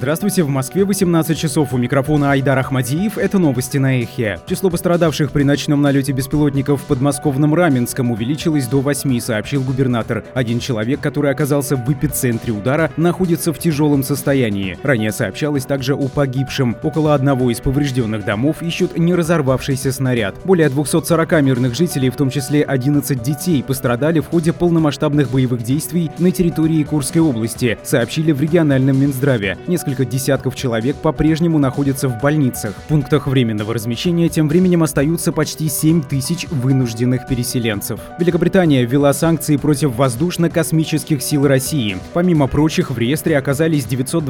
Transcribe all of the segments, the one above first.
Здравствуйте, в Москве 18 часов. У микрофона Айдар Ахмадиев. Это новости на Эхе. Число пострадавших при ночном налете беспилотников в подмосковном Раменском увеличилось до 8, сообщил губернатор. Один человек, который оказался в эпицентре удара, находится в тяжелом состоянии. Ранее сообщалось также о погибшем. Около одного из поврежденных домов ищут не разорвавшийся снаряд. Более 240 мирных жителей, в том числе 11 детей, пострадали в ходе полномасштабных боевых действий на территории Курской области, сообщили в региональном Минздраве. Несколько десятков человек по-прежнему находятся в больницах. В пунктах временного размещения тем временем остаются почти 7 тысяч вынужденных переселенцев. Великобритания ввела санкции против воздушно-космических сил России. Помимо прочих, в реестре оказались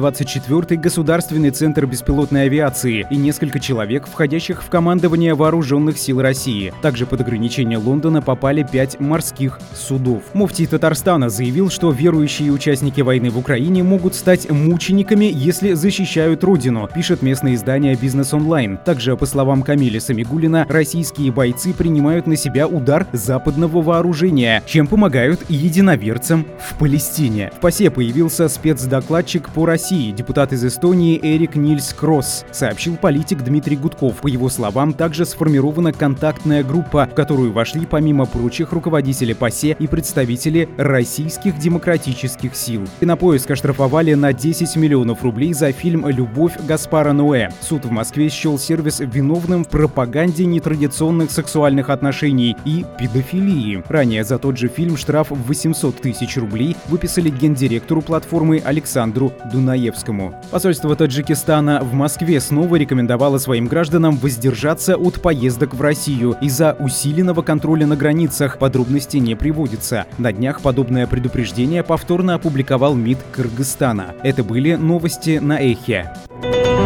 924-й государственный центр беспилотной авиации и несколько человек, входящих в командование вооруженных сил России. Также под ограничение Лондона попали 5 морских судов. Муфтий Татарстана заявил, что верующие участники войны в Украине могут стать мучениками, если защищают родину, пишет местное издание «Бизнес Онлайн». Также, по словам Камиля Самигуллина, российские бойцы принимают на себя удар западного вооружения, чем помогают единоверцам в Палестине. В ПАСЕ появился спецдокладчик по России, депутат из Эстонии Эрик Нильс Кросс, сообщил политик Дмитрий Гудков. По его словам, также сформирована контактная группа, в которую вошли, помимо прочих, руководители ПАСЕ и представители российских демократических сил. Кинопоиск оштрафовали на 10 миллионов рублей за фильм «Любовь» Гаспара Ноэ. Суд в Москве счел сервис виновным в пропаганде нетрадиционных сексуальных отношений и педофилии. Ранее за тот же фильм штраф в 800 тысяч рублей выписали гендиректору платформы Александру Дунаевскому. Посольство Таджикистана в Москве снова рекомендовало своим гражданам воздержаться от поездок в Россию из-за усиленного контроля на границах. Подробностей не приводится. На днях подобное предупреждение повторно опубликовал МИД Кыргызстана. Это были новости на Эхе.